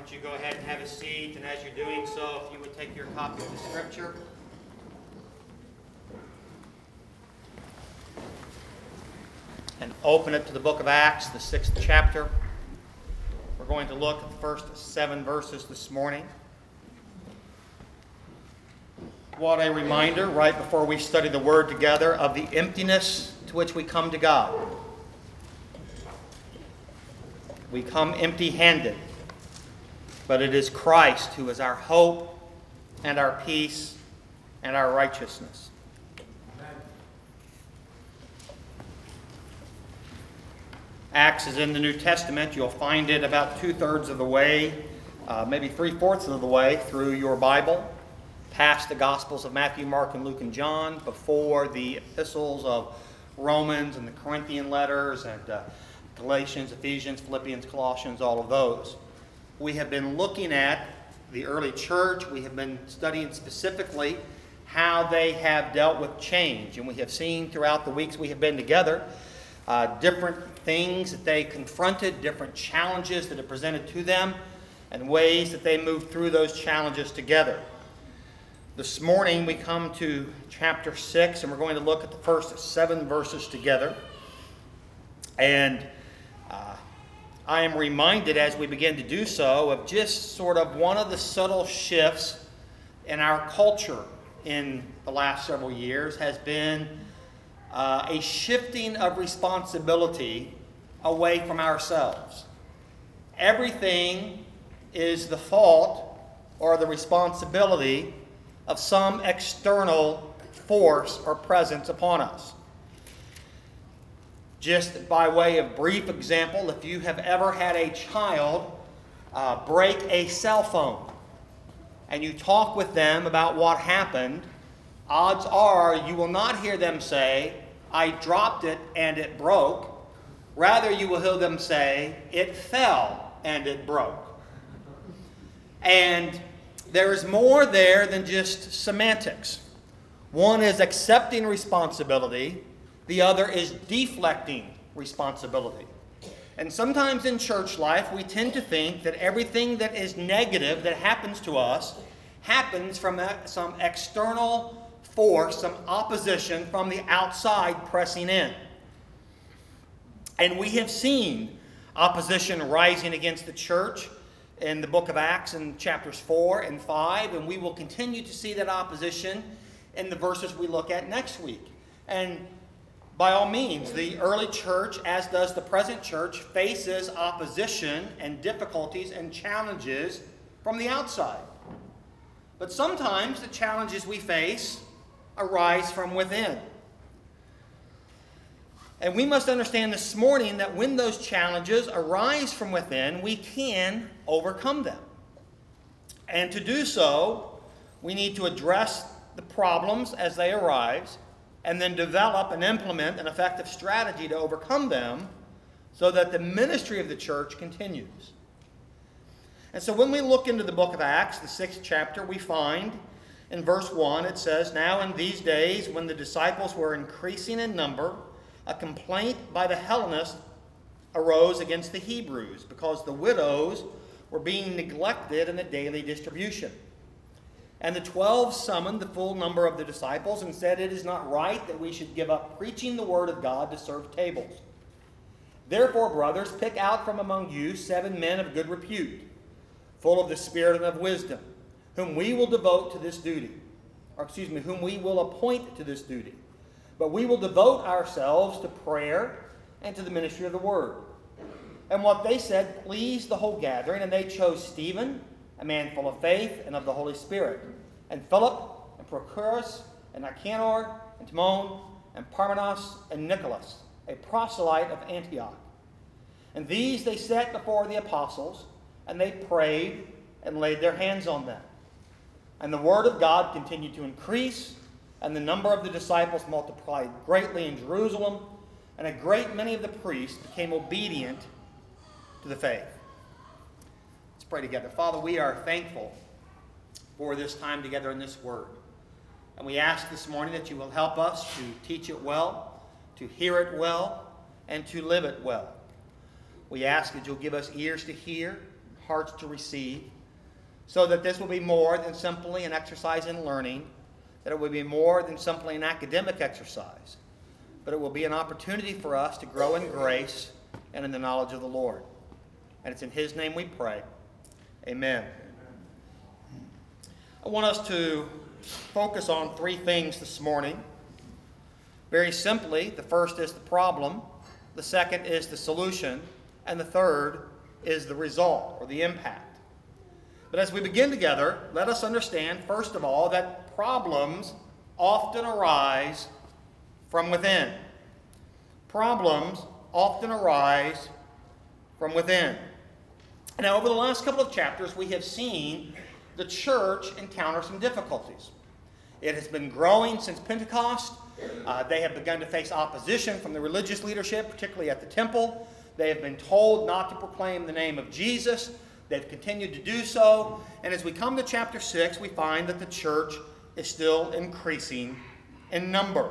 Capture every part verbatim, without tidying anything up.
don't you go ahead and have a seat, and as you're doing so, if you would take your copy of the Scripture. And open it to the book of Acts, the sixth chapter. We're going to look at the first seven verses this morning. What a reminder, right before we study the Word together, of the emptiness to which we come to God. We come empty-handed, but it is Christ who is our hope and our peace and our righteousness. Acts is in the New Testament. You'll find it about two-thirds of the way, uh, maybe three-fourths of the way through your Bible, past the Gospels of Matthew, Mark, and Luke, and John, before the epistles of Romans and the Corinthian letters and uh, Galatians, Ephesians, Philippians, Colossians, all of those. We have been looking at the early church. We have been studying specifically how they have dealt with change. And we have seen throughout the weeks we have been together uh, different things that they confronted, different challenges that are presented to them, and ways that they moved through those challenges together. This morning we come to chapter six, and we're going to look at the first seven verses together. And uh, I am reminded as we begin to do so of just sort of one of the subtle shifts in our culture in the last several years has been uh, a shifting of responsibility away from ourselves. Everything is the fault or the responsibility of some external force or presence upon us. Just by way of brief example, if you have ever had a child uh, break a cell phone and you talk with them about what happened, odds are you will not hear them say, "I dropped it and it broke." Rather, you will hear them say, "It fell and it broke." And there is more there than just semantics. One is accepting responsibility. The other is deflecting responsibility. And sometimes in church life, we tend to think that everything that is negative that happens to us happens from some external force, some opposition from the outside pressing in. And we have seen opposition rising against the church in the book of Acts in chapters four and five, and we will continue to see that opposition in the verses we look at next week. And by all means, the early church, as does the present church, faces opposition and difficulties and challenges from the outside. But sometimes the challenges we face arise from within. And we must understand this morning that when those challenges arise from within, we can overcome them. And to do so, we need to address the problems as they arise, and then develop and implement an effective strategy to overcome them so that the ministry of the church continues. And so when we look into the book of Acts, the sixth chapter, we find in verse one, it says, "Now in these days, when the disciples were increasing in number, a complaint by the Hellenists arose against the Hebrews, because the widows were being neglected in the daily distribution. And the twelve summoned the full number of the disciples and said, 'It is not right that we should give up preaching the word of God to serve tables. Therefore, brothers, pick out from among you seven men of good repute, full of the Spirit and of wisdom, whom we will devote to this duty.' Or excuse me, whom we will appoint to this duty. But we will devote ourselves to prayer and to the ministry of the word." And what they said pleased the whole gathering, and they chose Stephen, a man full of faith and of the Holy Spirit, and Philip, and Prochorus, and Nicanor, and Timon, and Parmenas, and Nicholas, a proselyte of Antioch. And these they set before the apostles, and they prayed and laid their hands on them. And the word of God continued to increase, and the number of the disciples multiplied greatly in Jerusalem, and a great many of the priests became obedient to the faith. Let's pray together. Father, we are thankful for this time together in this word. And we ask this morning that you will help us to teach it well, to hear it well, and to live it well. We ask that you'll give us ears to hear, hearts to receive, so that this will be more than simply an exercise in learning, that it will be more than simply an academic exercise, but it will be an opportunity for us to grow in grace and in the knowledge of the Lord. And it's in His name we pray. Amen. I want us to focus on three things this morning. Very simply, the first is the problem, the second is the solution, and the third is the result or the impact. But as we begin together, let us understand, first of all, that problems often arise from within. Problems often arise from within. Now, over the last couple of chapters, we have seen the church encounter some difficulties. It has been growing since Pentecost. Uh, they have begun to face opposition from the religious leadership, particularly at the temple. They have been told not to proclaim the name of Jesus. They've continued to do so. And as we come to chapter six, we find that the church is still increasing in number.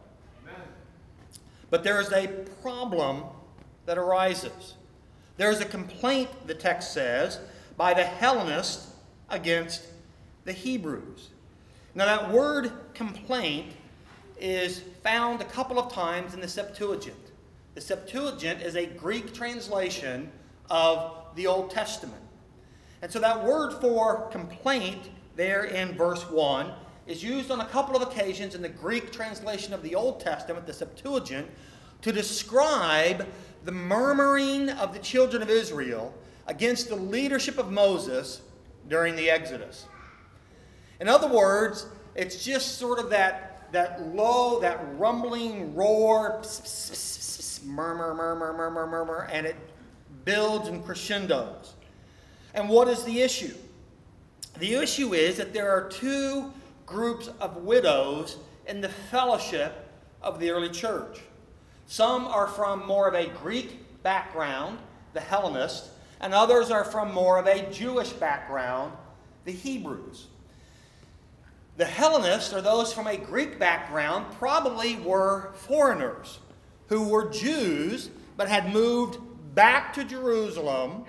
But there is a problem that arises. There is a complaint, the text says, by the Hellenists against the Hebrews. Now that word complaint is found a couple of times in the Septuagint. The Septuagint is a Greek translation of the Old Testament. And so that word for complaint there in verse one is used on a couple of occasions in the Greek translation of the Old Testament, the Septuagint, to describe the murmuring of the children of Israel against the leadership of Moses during the Exodus. In other words, it's just sort of that, that low, that rumbling roar, pss, pss, pss, pss, murmur, murmur, murmur, murmur, and it builds and crescendos. And what is the issue? The issue is that there are two groups of widows in the fellowship of the early church. Some are from more of a Greek background, the Hellenists, and others are from more of a Jewish background, the Hebrews. The Hellenists, or those from a Greek background, probably were foreigners who were Jews but had moved back to Jerusalem,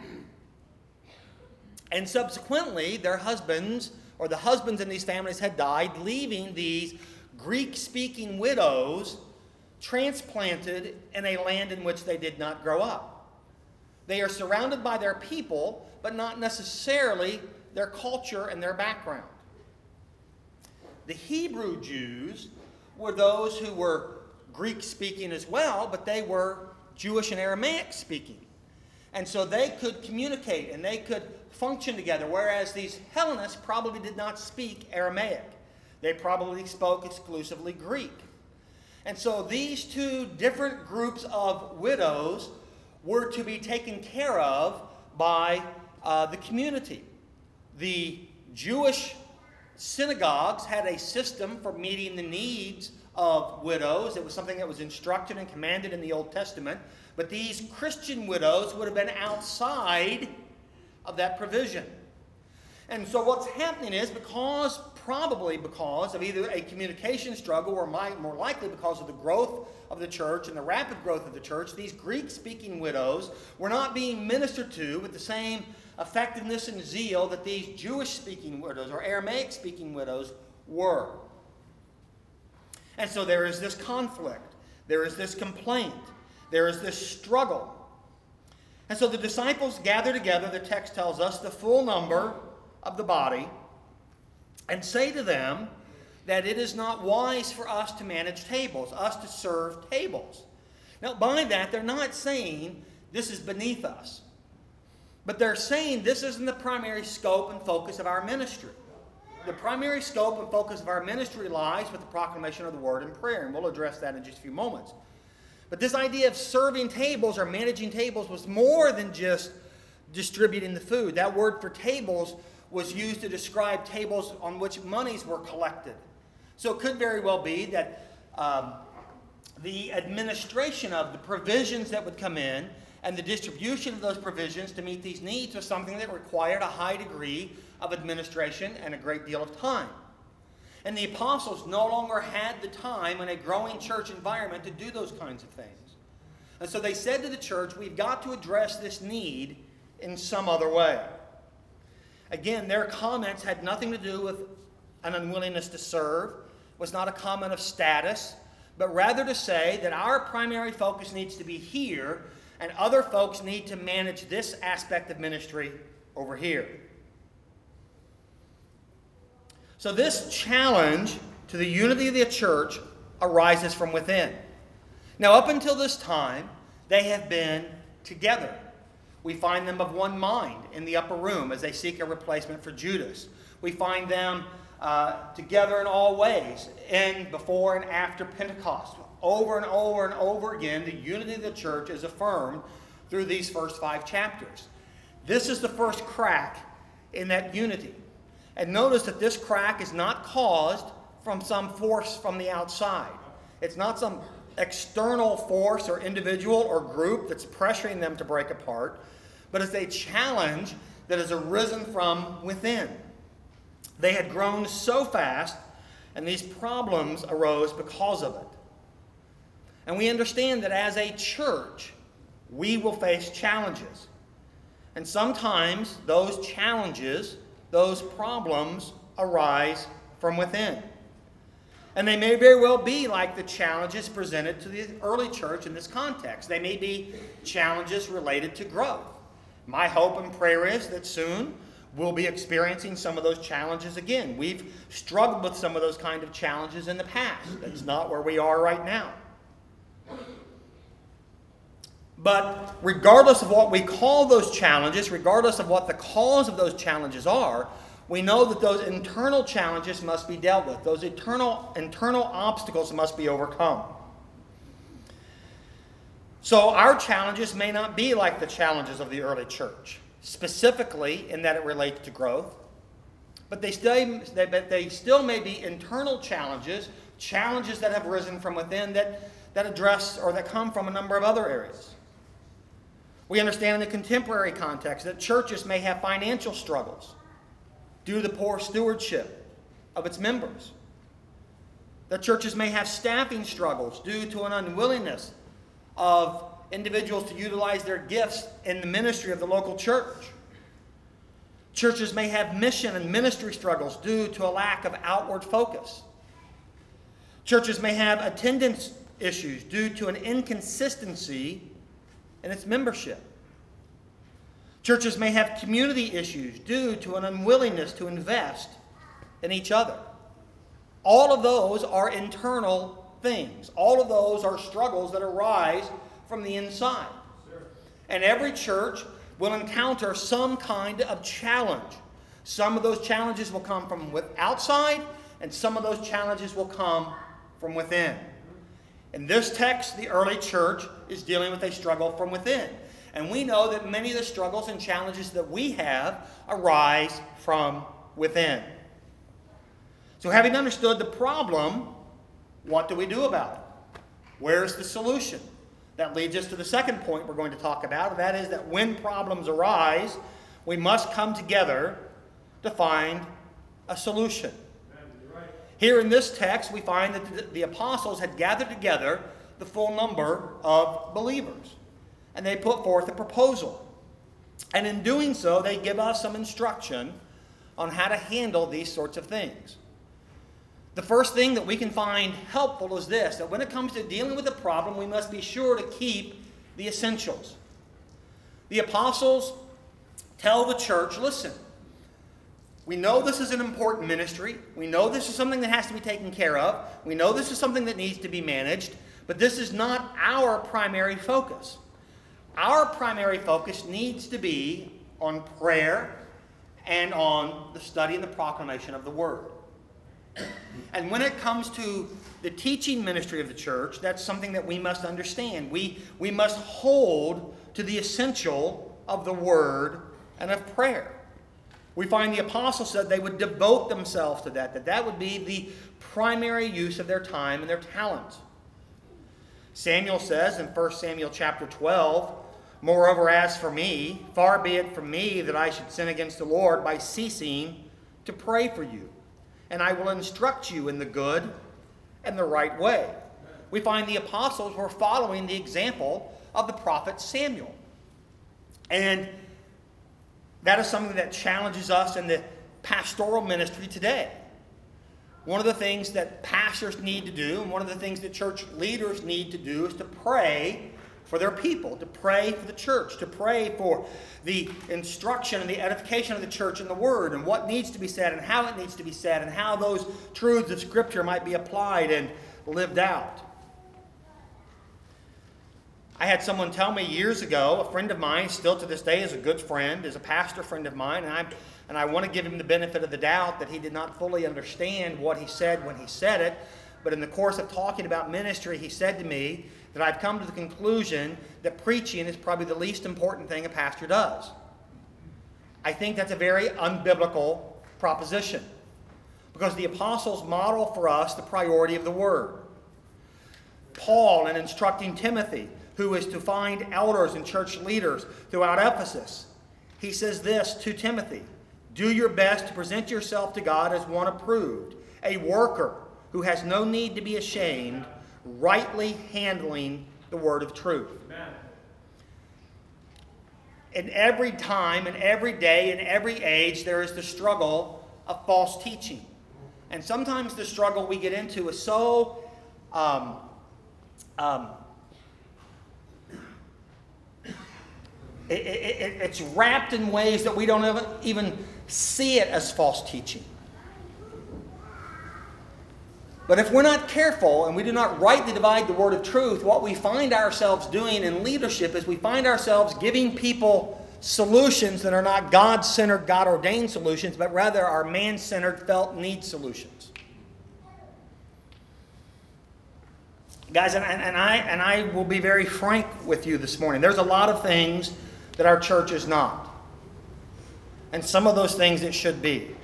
and subsequently their husbands, or the husbands in these families, had died, leaving these Greek-speaking widows transplanted in a land in which they did not grow up. They are surrounded by their people, but not necessarily their culture and their background. The Hebrew Jews were those who were Greek-speaking as well, but they were Jewish and Aramaic-speaking. And so they could communicate and they could function together, whereas these Hellenists probably did not speak Aramaic. They probably spoke exclusively Greek. And so these two different groups of widows were to be taken care of by uh, the community. The Jewish synagogues had a system for meeting the needs of widows. It was something that was instructed and commanded in the Old Testament. But these Christian widows would have been outside of that provision. And so what's happening is, because, probably because of either a communication struggle or might, more likely because of the growth of the church and the rapid growth of the church, these Greek-speaking widows were not being ministered to with the same effectiveness and zeal that these Jewish-speaking widows or Aramaic-speaking widows were. And so there is this conflict. There is this complaint. There is this struggle. And so the disciples gather together, the text tells us, the full number of the body, and say to them that it is not wise for us to manage tables, us to serve tables. Now, by that, they're not saying this is beneath us, but they're saying this isn't the primary scope and focus of our ministry. The primary scope and focus of our ministry lies with the proclamation of the word and prayer, and we'll address that in just a few moments. But this idea of serving tables or managing tables was more than just distributing the food. That word for tables was used to describe tables on which monies were collected. So it could very well be that um, the administration of the provisions that would come in and the distribution of those provisions to meet these needs was something that required a high degree of administration and a great deal of time. And the apostles no longer had the time in a growing church environment to do those kinds of things. And so they said to the church, we've got to address this need in some other way. Again, their comments had nothing to do with an unwillingness to serve, was not a comment of status, but rather to say that our primary focus needs to be here, and other folks need to manage this aspect of ministry over here. So this challenge to the unity of the church arises from within. Now, up until this time, they have been together. We find them of one mind in the upper room as they seek a replacement for Judas. We find them uh, together in all ways, in before and after Pentecost. Over and over and over again, the unity of the church is affirmed through these first five chapters. This is the first crack in that unity. And notice that this crack is not caused from some force from the outside. It's not some external force or individual or group that's pressuring them to break apart, but it's a challenge that has arisen from within. They had grown so fast, and these problems arose because of it. And we understand that as a church, we will face challenges. And sometimes those challenges, those problems arise from within. And they may very well be like the challenges presented to the early church in this context. They may be challenges related to growth. My hope and prayer is that soon we'll be experiencing some of those challenges again. We've struggled with some of those kind of challenges in the past. That's not where we are right now. But regardless of what we call those challenges, regardless of what the cause of those challenges are, we know that those internal challenges must be dealt with. Those eternal, internal obstacles must be overcome. So our challenges may not be like the challenges of the early church, specifically in that it relates to growth. But they still, they, but they still may be internal challenges, challenges that have risen from within that, that address or that come from a number of other areas. We understand in the contemporary context that churches may have financial struggles due to the poor stewardship of its members. That churches may have staffing struggles due to an unwillingness of individuals to utilize their gifts in the ministry of the local church. Churches may have mission and ministry struggles due to a lack of outward focus. Churches may have attendance issues due to an inconsistency in its membership. Churches may have community issues due to an unwillingness to invest in each other. All of those are internal things. All of those are struggles that arise from the inside. And every church will encounter some kind of challenge. Some of those challenges will come from with outside, and some of those challenges will come from within. In this text, the early church is dealing with a struggle from within. And we know that many of the struggles and challenges that we have arise from within. So having understood the problem, what do we do about it? Where's the solution? That leads us to the second point we're going to talk about, and that is that when problems arise, we must come together to find a solution. Here in this text, we find that the apostles had gathered together the full number of believers, and they put forth a proposal. And in doing so, they give us some instruction on how to handle these sorts of things. The first thing that we can find helpful is this, that when it comes to dealing with a problem, we must be sure to keep the essentials. The apostles tell the church, listen, we know this is an important ministry. We know this is something that has to be taken care of. We know this is something that needs to be managed, but this is not our primary focus. Our primary focus needs to be on prayer and on the study and the proclamation of the Word. And when it comes to the teaching ministry of the church, that's something that we must understand. We, we must hold to the essential of the Word and of prayer. We find the apostles said they would devote themselves to that, that that would be the primary use of their time and their talents. Samuel says in First Samuel chapter twelve, moreover, as for me, far be it from me that I should sin against the Lord by ceasing to pray for you. And I will instruct you in the good and the right way. We find the apostles were following the example of the prophet Samuel. And That is something that challenges us in the pastoral ministry today. One of the things that pastors need to do, and one of the things that church leaders need to do, is to pray for their people, to pray for the church, to pray for the instruction and the edification of the church in the Word, and what needs to be said, and how it needs to be said, and how those truths of Scripture might be applied and lived out. I had someone tell me years ago, a friend of mine, still to this day is a good friend, is a pastor friend of mine, and I and I want to give him the benefit of the doubt that he did not fully understand what he said when he said it, but in the course of talking about ministry, he said to me that I've come to the conclusion that preaching is probably the least important thing a pastor does. I think that's a very unbiblical proposition, because the apostles model for us the priority of the Word. Paul, in instructing Timothy, who is to find elders and church leaders throughout Ephesus, he says this to Timothy: do your best to present yourself to God as one approved, a worker who has no need to be ashamed, rightly handling the word of truth. Amen. In every time, in every day, in every age, there is the struggle of false teaching. And sometimes the struggle we get into is so um, um, it, it, it's wrapped in ways that we don't even see it as false teaching. But if we're not careful and we do not rightly divide the word of truth, what we find ourselves doing in leadership is we find ourselves giving people solutions that are not God-centered, God-ordained solutions, but rather are man-centered, felt need solutions. Guys, and, and, I, and I will be very frank with you this morning. There's a lot of things that our church is not. And some of those things it should be.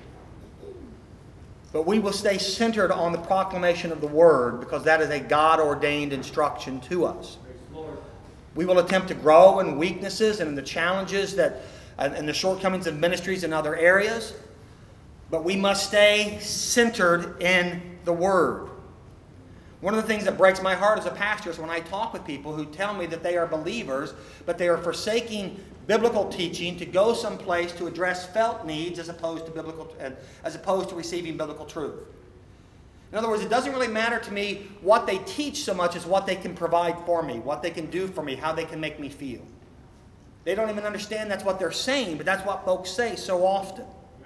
But we will stay centered on the proclamation of the Word, because that is a God-ordained instruction to us. We will attempt to grow in weaknesses and in the challenges that, and the shortcomings of ministries in other areas. But we must stay centered in the Word. One of the things that breaks my heart as a pastor is when I talk with people who tell me that they are believers, but they are forsaking biblical teaching to go someplace to address felt needs as opposed to biblical, as opposed to receiving biblical truth. In other words, it doesn't really matter to me what they teach so much as what they can provide for me, what they can do for me, how they can make me feel. They don't even understand that's what they're saying, but that's what folks say so often.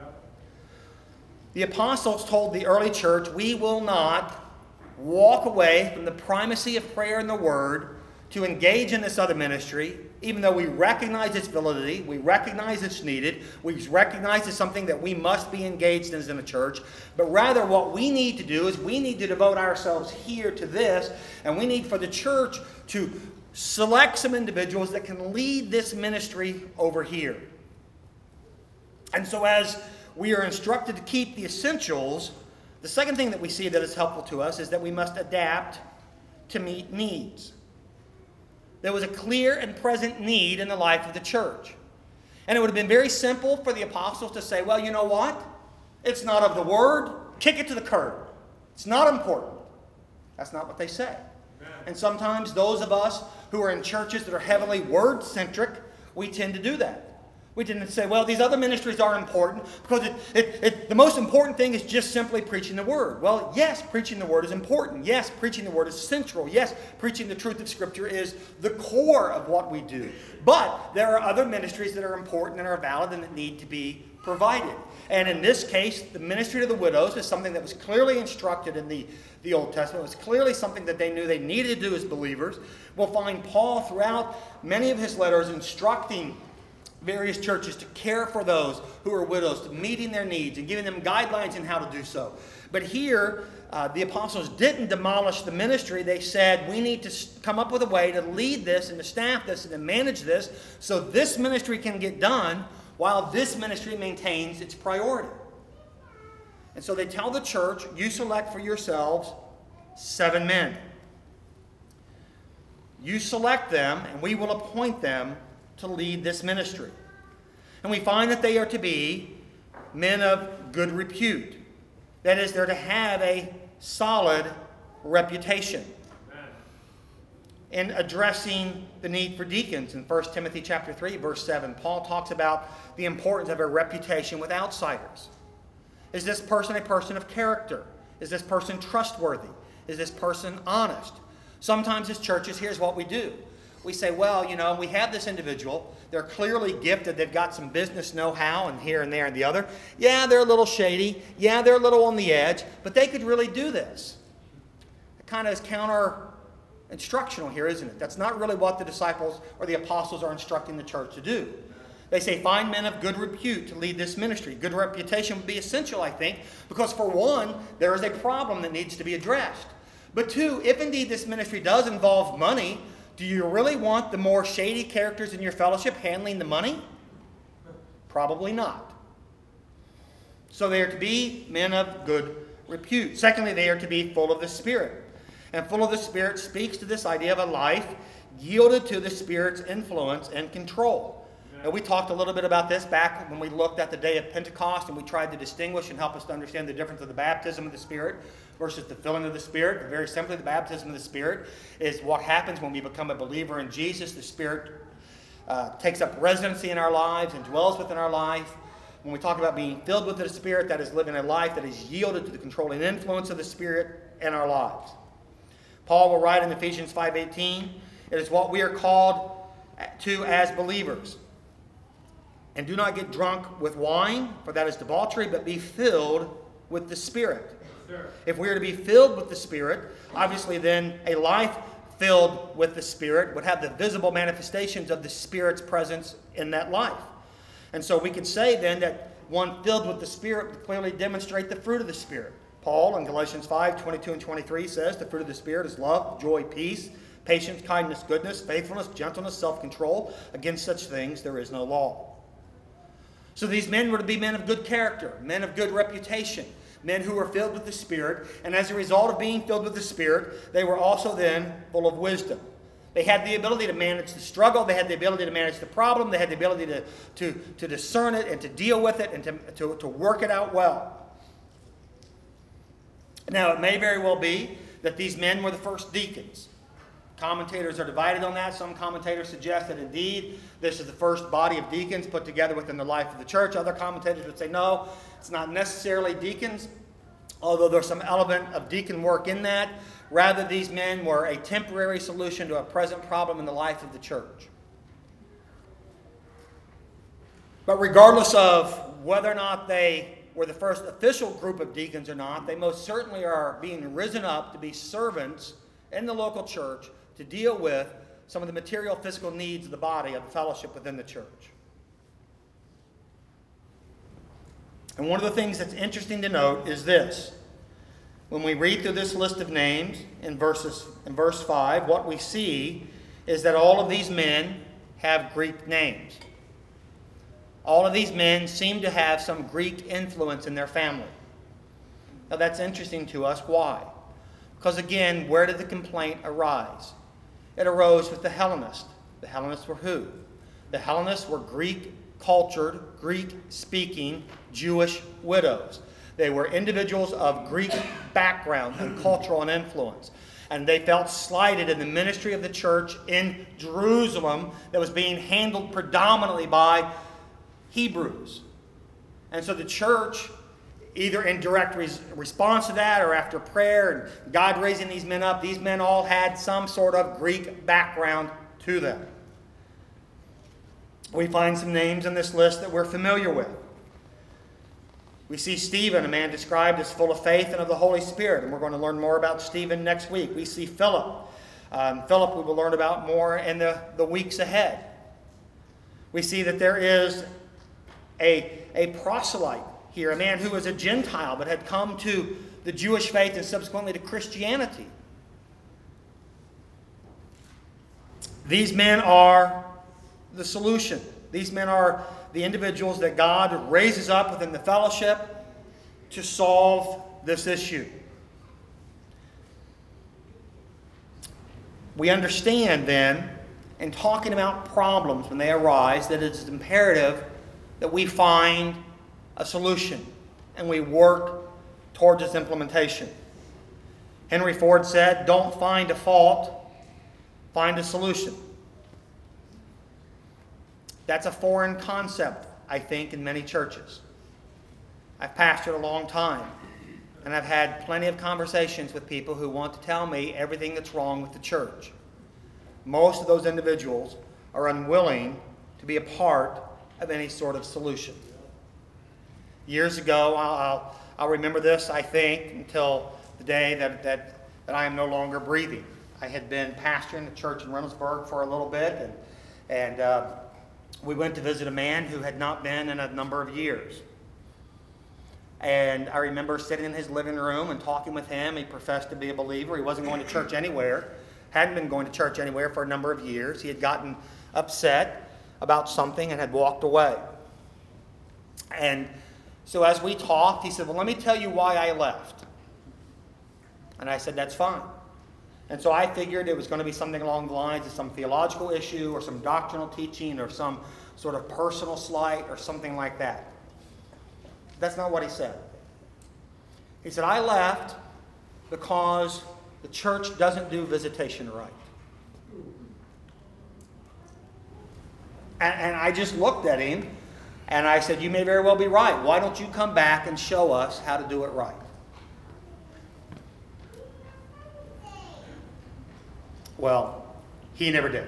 The apostles told the early church, we will not walk away from the primacy of prayer and the Word to engage in this other ministry, even though we recognize its validity, we recognize it's needed, we recognize it's something that we must be engaged in as in a church, but rather what we need to do is we need to devote ourselves here to this, and we need for the church to select some individuals that can lead this ministry over here. And so as we are instructed to keep the essentials, the second thing that we see that is helpful to us is that we must adapt to meet needs. There was a clear and present need in the life of the church. And it would have been very simple for the apostles to say, well, you know what? It's not of the Word. Kick it to the curb. It's not important. That's not what they say. And sometimes those of us who are in churches that are heavily Word-centric, we tend to do that. We tend to say, well, these other ministries are important because it, it, it, the most important thing is just simply preaching the Word. Well, yes, preaching the Word is important. Yes, preaching the Word is central. Yes, preaching the truth of Scripture is the core of what we do. But there are other ministries that are important and are valid and that need to be provided. And in this case, the ministry to the widows is something that was clearly instructed in the, the Old Testament. It was clearly something that they knew they needed to do as believers. We'll find Paul throughout many of his letters instructing various churches to care for those who are widows, meeting their needs and giving them guidelines in how to do so. But here, uh, the apostles didn't demolish the ministry. They said, we need to come up with a way to lead this and to staff this and to manage this so this ministry can get done while this ministry maintains its priority. And so they tell the church, you select for yourselves seven men. You select them and we will appoint them to lead this ministry. And we find that they are to be men of good repute. That is, they're to have a solid reputation. Amen. in addressing the need for deacons. In First Timothy chapter three, verse seven, Paul talks about the importance of a reputation with outsiders. Is this person a person of character? Is this person trustworthy? Is this person honest? Sometimes as churches, here's what we do. We say, well, you know, we have this individual. They're clearly gifted. They've got some business know-how and here and there and the other. Yeah, they're a little shady. Yeah, they're a little on the edge. But they could really do this. It kind of is counter-instructional here, isn't it? That's not really what the disciples or the apostles are instructing the church to do. They say, find men of good repute to lead this ministry. Good reputation would be essential, I think, because for one, there is a problem that needs to be addressed. But two, if indeed this ministry does involve money, do you really want the more shady characters in your fellowship handling the money? Probably not. So they are to be men of good repute. Secondly, they are to be full of the Spirit. And full of the Spirit speaks to this idea of a life yielded to the Spirit's influence and control. Now, we talked a little bit about this back when we looked at the day of Pentecost, and we tried to distinguish and help us to understand the difference of the baptism of the Spirit versus the filling of the Spirit. Very simply, the baptism of the Spirit is what happens when we become a believer in Jesus. The Spirit uh, takes up residency in our lives and dwells within our life. When we talk about being filled with the Spirit, that is living a life that is yielded to the controlling influence of the Spirit in our lives. Paul will write in Ephesians five eighteen, it is what we are called to as believers. And do not get drunk with wine, for that is debauchery, but be filled with the Spirit. Sure. If we are to be filled with the Spirit, obviously then a life filled with the Spirit would have the visible manifestations of the Spirit's presence in that life. And so we could say then that one filled with the Spirit would clearly demonstrate the fruit of the Spirit. Paul in Galatians five twenty-two and twenty-three says the fruit of the Spirit is love, joy, peace, patience, kindness, goodness, faithfulness, gentleness, self-control. Against such things there is no law. So these men were to be men of good character, men of good reputation, men who were filled with the Spirit. And as a result of being filled with the Spirit, they were also then full of wisdom. They had the ability to manage the struggle. They had the ability to manage the problem. They had the ability to, to, to discern it and to deal with it and to, to, to work it out well. Now, it may very well be that these men were the first deacons. Commentators are divided on that. Some commentators suggest that indeed this is the first body of deacons put together within the life of the church. Other commentators would say no, it's not necessarily deacons, although there's some element of deacon work in that. Rather, these men were a temporary solution to a present problem in the life of the church. But regardless of whether or not they were the first official group of deacons or not, they most certainly are being risen up to be servants in the local church to deal with some of the material physical needs of the body of the fellowship within the church. And one of the things that's interesting to note is this. When we read through this list of names in verses in verse five, what we see is that all of these men have Greek names. All of these men seem to have some Greek influence in their family. Now that's interesting to us. Why? Because again, where did the complaint arise? It arose with the Hellenists. The Hellenists were who? The Hellenists were Greek-cultured, Greek-speaking Jewish widows. They were individuals of Greek background and cultural and influence. And they felt slighted in the ministry of the church in Jerusalem that was being handled predominantly by Hebrews. And so the church, either in direct res- response to that or after prayer and God raising these men up, these men all had some sort of Greek background to them. We find some names in this list that we're familiar with. We see Stephen, a man described as full of faith and of the Holy Spirit, and we're going to learn more about Stephen next week. We see Philip. Um, Philip we will learn about more in the, the weeks ahead. We see that there is a, a proselyte here, a man who was a Gentile but had come to the Jewish faith and subsequently to Christianity. These men are the solution. These men are the individuals that God raises up within the fellowship to solve this issue. We understand then, in talking about problems when they arise, that it is imperative that we find a solution and we work towards its implementation. Henry Ford said, "Don't find a fault, find a solution. That's a foreign concept, I think, in many churches. I've pastored a long time, and I've had plenty of conversations with people who want to tell me everything that's wrong with the church. Most of those individuals are unwilling to be a part of any sort of solution. Years ago, I'll, I'll, I'll remember this, I think, until the day that, that, that I am no longer breathing. I had been pastoring the church in Reynoldsburg for a little bit, and, and uh, we went to visit a man who had not been in a number of years. And I remember sitting in his living room and talking with him. He professed to be a believer. He wasn't going to church anywhere, hadn't been going to church anywhere for a number of years. He had gotten upset about something and had walked away. And so as we talked, he said, well, let me tell you why I left. And I said, that's fine. And so I figured it was going to be something along the lines of some theological issue or some doctrinal teaching or some sort of personal slight or something like that. That's not what he said. He said, I left because the church doesn't do visitation right. And, and I just looked at him and I said, you may very well be right. Why don't you come back and show us how to do it right? Well, he never did.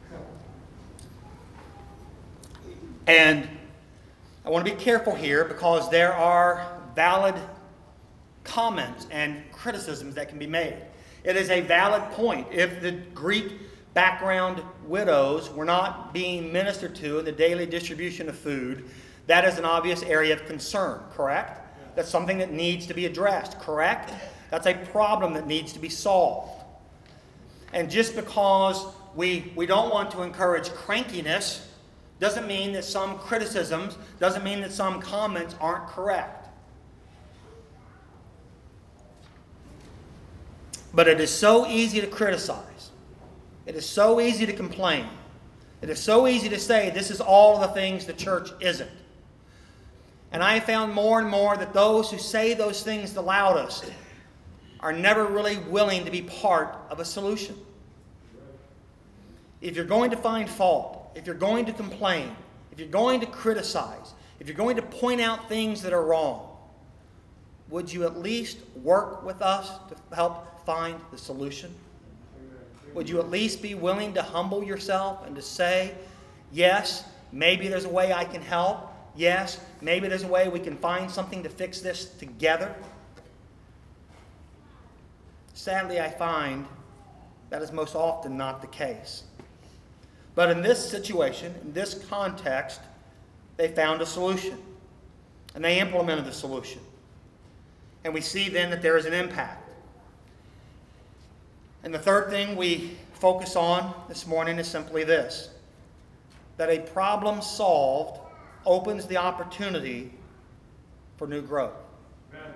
And I want to be careful here because there are valid comments and criticisms that can be made. It is a valid point. If the Greek background widows were not being ministered to in the daily distribution of food, that is an obvious area of concern, correct? That's something that needs to be addressed, correct? That's a problem that needs to be solved. And just because we, we don't want to encourage crankiness doesn't mean that some criticisms, doesn't mean that some comments aren't correct. But it is so easy to criticize. It is so easy to complain. It is so easy to say this is all the things the church isn't. And I have found more and more that those who say those things the loudest are never really willing to be part of a solution. If you're going to find fault, if you're going to complain, if you're going to criticize, if you're going to point out things that are wrong, would you at least work with us to help find the solution? Would you at least be willing to humble yourself and to say, yes, maybe there's a way I can help. Yes, maybe there's a way we can find something to fix this together. Sadly, I find that is most often not the case. But in this situation, in this context, they found a solution. And they implemented the solution. And we see then that there is an impact. And the third thing we focus on this morning is simply this: that a problem solved opens the opportunity for new growth. Amen.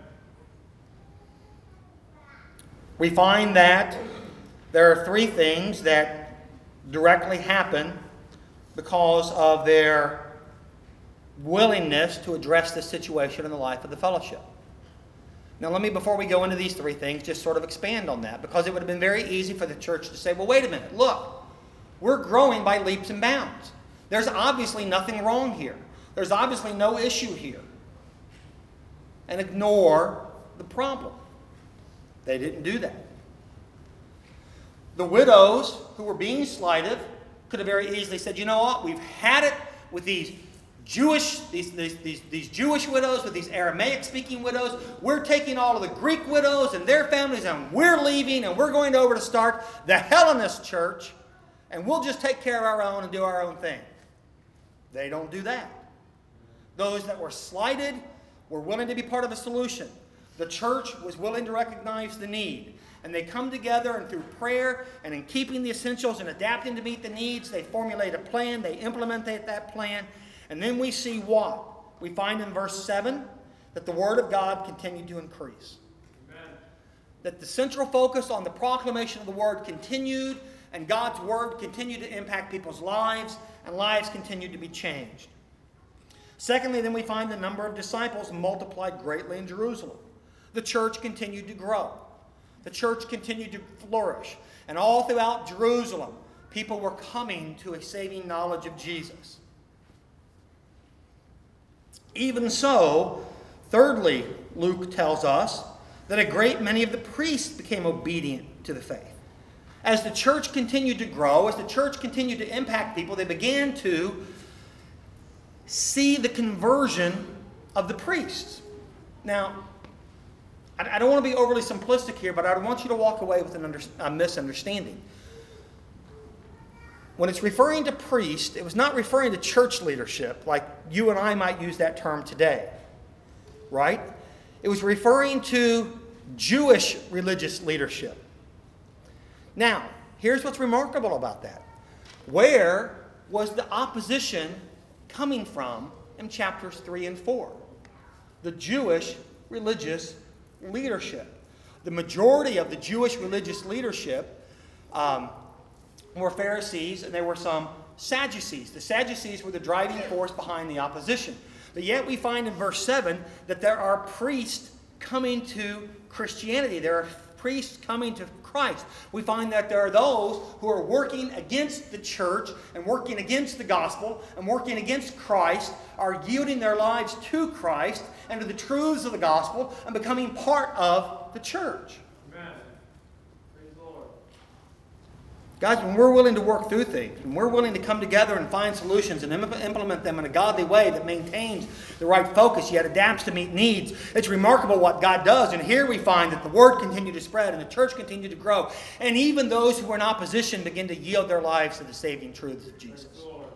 We find that there are three things that directly happen because of their willingness to address this situation in the life of the fellowship. Now let me, before we go into these three things, just sort of expand on that, because it would have been very easy for the church to say, well, wait a minute, look, we're growing by leaps and bounds. There's obviously nothing wrong here. There's obviously no issue here. And ignore the problem. They didn't do that. The widows who were being slighted could have very easily said, you know what, we've had it with these Jewish, these, these, these, these Jewish widows, with these Aramaic-speaking widows. We're taking all of the Greek widows and their families, and we're leaving, and we're going over to start the Hellenist church, and we'll just take care of our own and do our own thing. They don't do that. Those that were slighted were willing to be part of a solution. The church was willing to recognize the need. And they come together, and through prayer and in keeping the essentials and adapting to meet the needs, they formulate a plan, they implement that plan. And then we see what? We find in verse seven that the Word of God continued to increase. Amen. That the central focus on the proclamation of the Word continued, and God's Word continued to impact people's lives, and lives continued to be changed. Secondly, then we find the number of disciples multiplied greatly in Jerusalem. The church continued to grow. the church continued to flourish. And all throughout Jerusalem, people were coming to a saving knowledge of Jesus. Even so, thirdly, Luke tells us that a great many of the priests became obedient to the faith. As the church continued to grow, as the church continued to impact people, they began to see the conversion of the priests. Now, I don't want to be overly simplistic here, but I want you to walk away with an under, a misunderstanding. When it's referring to priest, it was not referring to church leadership, like you and I might use that term today, right? It was referring to Jewish religious leadership. Now, here's what's remarkable about that. Where was the opposition coming from in chapters three and four? The Jewish religious leadership. The majority of the Jewish religious leadership um, were Pharisees, and there were some Sadducees. The Sadducees were the driving force behind the opposition. But yet we find in verse seven that there are priests coming to Christianity. There are priests coming to Christ. We find that there are those who are working against the church and working against the gospel and working against Christ, are yielding their lives to Christ and to the truths of the gospel and becoming part of the church. Amen. Praise the Lord. Guys, when we're willing to work through things, when we're willing to come together and find solutions and implement them in a godly way that maintains the right focus, yet adapts to meet needs, it's remarkable what God does. And here we find that the word continued to spread and the church continued to grow. And even those who were in opposition begin to yield their lives to the saving truths of Jesus.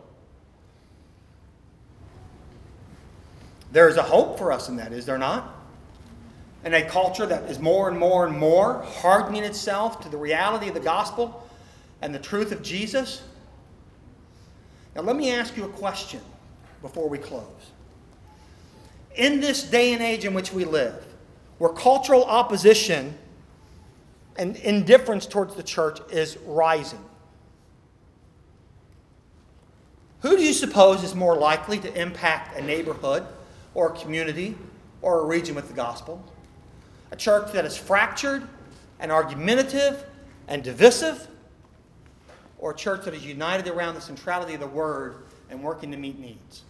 There is a hope for us in that, is there not? In a culture that is more and more and more hardening itself to the reality of the gospel and the truth of Jesus. Now let me ask you a question before we close. In this day and age in which we live, where cultural opposition and indifference towards the church is rising, who do you suppose is more likely to impact a neighborhood or a community or a region with the gospel? A church that is fractured and argumentative and divisive, or a church that is united around the centrality of the Word and working to meet needs?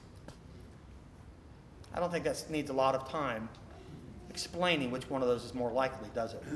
I don't think that needs a lot of time explaining which one of those is more likely, does it?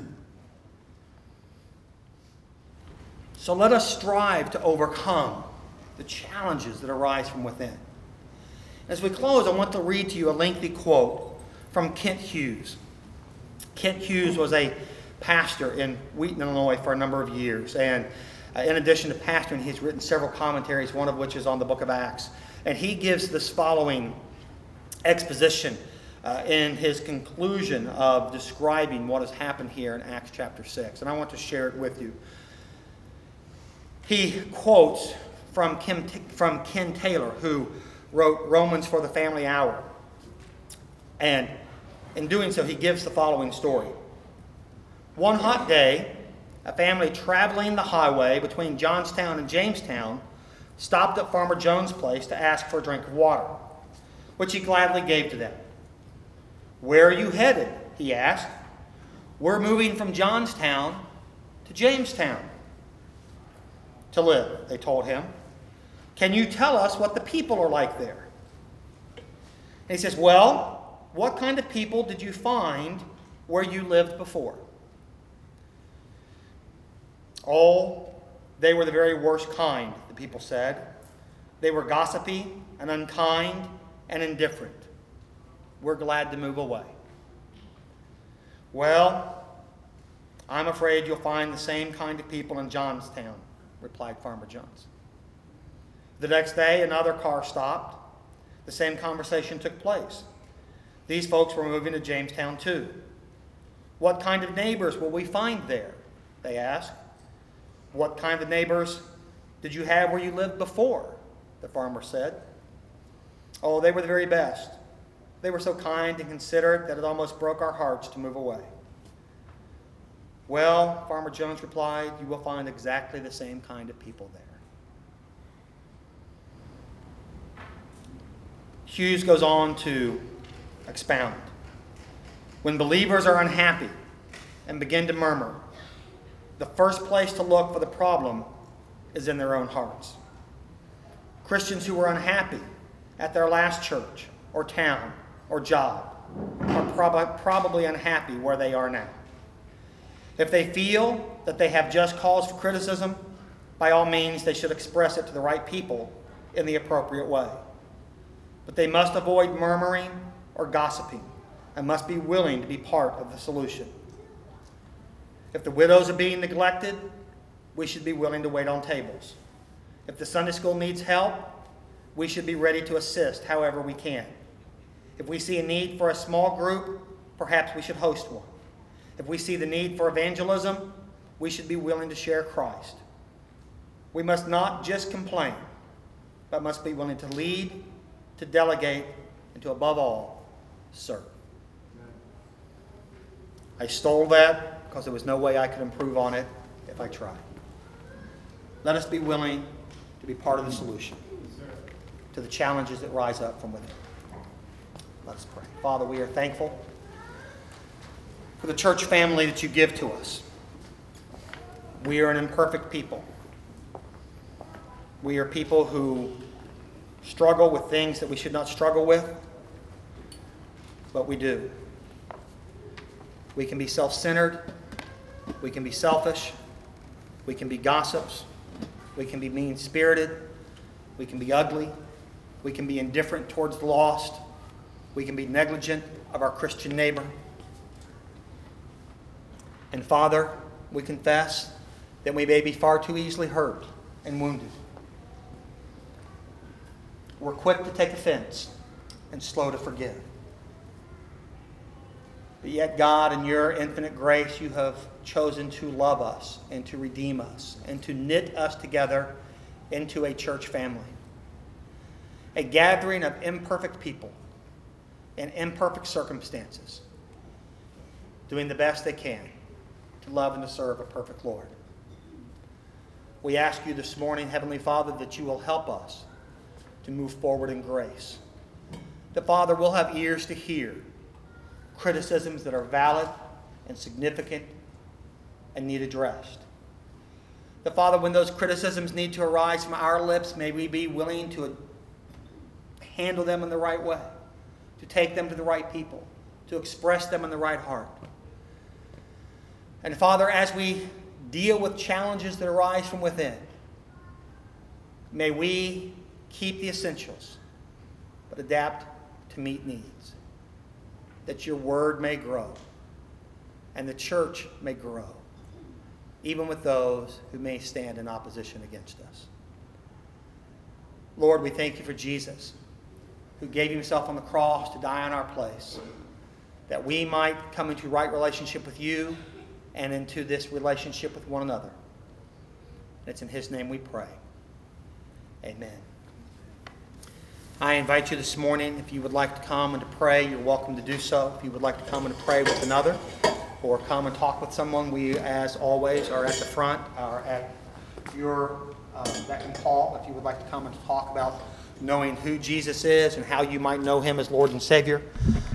So let us strive to overcome the challenges that arise from within. As we close, I want to read to you a lengthy quote from Kent Hughes. Kent Hughes was a pastor in Wheaton, Illinois for a number of years. And uh, in addition to pastoring, he's written several commentaries, one of which is on the book of Acts. And he gives this following exposition uh, in his conclusion of describing what has happened here in Acts chapter six. And I want to share it with you. He quotes from, Kim, from Ken Taylor, who wrote Romans for the Family Hour. And in doing so, he gives the following story. One hot day, a family traveling the highway between Johnstown and Jamestown stopped at Farmer Jones' place to ask for a drink of water, which he gladly gave to them. "Where are you headed?" he asked. "We're moving from Johnstown to Jamestown to live," they told him. "Can you tell us what the people are like there?" And he says, "Well, what kind of people did you find where you lived before?" "Oh, they were the very worst kind," the people said. "They were gossipy and unkind and indifferent. We're glad to move away." "Well, I'm afraid you'll find the same kind of people in Johnstown," replied Farmer Jones. The next day, another car stopped. The same conversation took place. These folks were moving to Jamestown too. "What kind of neighbors will we find there?" they asked. "What kind of neighbors did you have where you lived before?" the farmer said. "Oh, they were the very best. They were so kind and considerate that it almost broke our hearts to move away." "Well," Farmer Jones replied, "you will find exactly the same kind of people there." Hughes goes on to expound. When believers are unhappy and begin to murmur, the first place to look for the problem is in their own hearts. Christians who are unhappy at their last church or town or job are prob- probably unhappy where they are now. If they feel that they have just cause for criticism, by all means they should express it to the right people in the appropriate way. But they must avoid murmuring or gossiping and must be willing to be part of the solution. If the widows are being neglected, we should be willing to wait on tables. If the Sunday school needs help, we should be ready to assist however we can. If we see a need for a small group, perhaps we should host one. If we see the need for evangelism, we should be willing to share Christ. We must not just complain, but must be willing to lead, to delegate, and to, above all, serve. I stole that because there was no way I could improve on it if I tried. Let us be willing to be part of the solution to the challenges that rise up from within. Let us pray. Father, we are thankful for the church family that you give to us. We are an imperfect people. We are people who struggle with things that we should not struggle with, but we do. We can be self-centered. We can be selfish. We can be gossips. We can be mean-spirited. We can be ugly. We can be indifferent towards the lost. We can be negligent of our Christian neighbor. And Father, we confess that we may be far too easily hurt and wounded. We're quick to take offense and slow to forgive. But yet, God, in your infinite grace, you have chosen to love us and to redeem us and to knit us together into a church family. A gathering of imperfect people in imperfect circumstances, doing the best they can to love and to serve a perfect Lord. We ask you this morning, Heavenly Father, that you will help us to move forward in grace. That, Father, we'll have ears to hear criticisms that are valid and significant and need addressed. That, Father, when those criticisms need to arise from our lips, may we be willing to handle them in the right way, to take them to the right people, to express them in the right heart. And, Father, as we deal with challenges that arise from within, may we keep the essentials, but adapt to meet needs, that your word may grow and the church may grow, even with those who may stand in opposition against us. Lord, we thank you for Jesus, who gave himself on the cross to die in our place, that we might come into right relationship with you and into this relationship with one another. And it's in his name we pray. Amen. I invite you this morning, if you would like to come and to pray, you're welcome to do so. If you would like to come and to pray with another or come and talk with someone, we, as always, are at the front, are at your uh, beck and call. If you would like to come and talk about knowing who Jesus is and how you might know him as Lord and Savior,